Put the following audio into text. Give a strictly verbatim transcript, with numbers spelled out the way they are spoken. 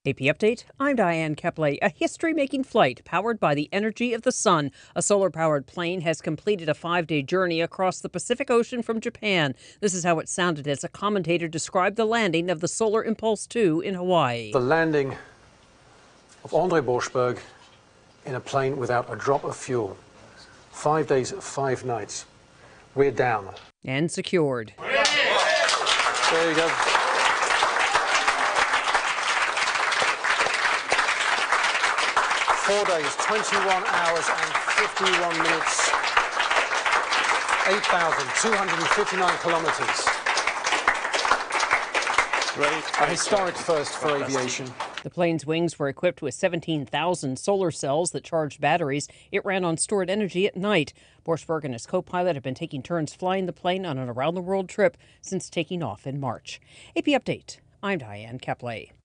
A P Update, I'm Diane Kepley. A history-making flight powered by the energy of the sun. A solar-powered plane has completed a five-day journey across the Pacific Ocean from Japan. This is how it sounded as a commentator described the landing of the Solar Impulse two in Hawaii. The landing of Andre Borschberg in a plane without a drop of fuel. Five days, five nights. We're down. And secured. There you go. Four days, twenty-one hours and fifty-one minutes, eight thousand two hundred fifty-nine kilometers. A historic first for aviation. The plane's wings were equipped with seventeen thousand solar cells that charged batteries. It ran on stored energy at night. Borschberg and his co-pilot have been taking turns flying the plane on an around-the-world trip since taking off in March. A P Update, I'm Diane Kepley.